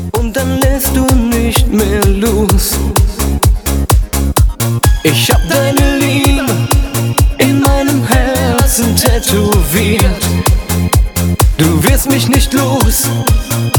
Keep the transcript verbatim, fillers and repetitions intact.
und dann lässt du nicht mehr los. Ich hab deine Liebe in meinem Herzen tätowiert. Du wirst mich nicht los,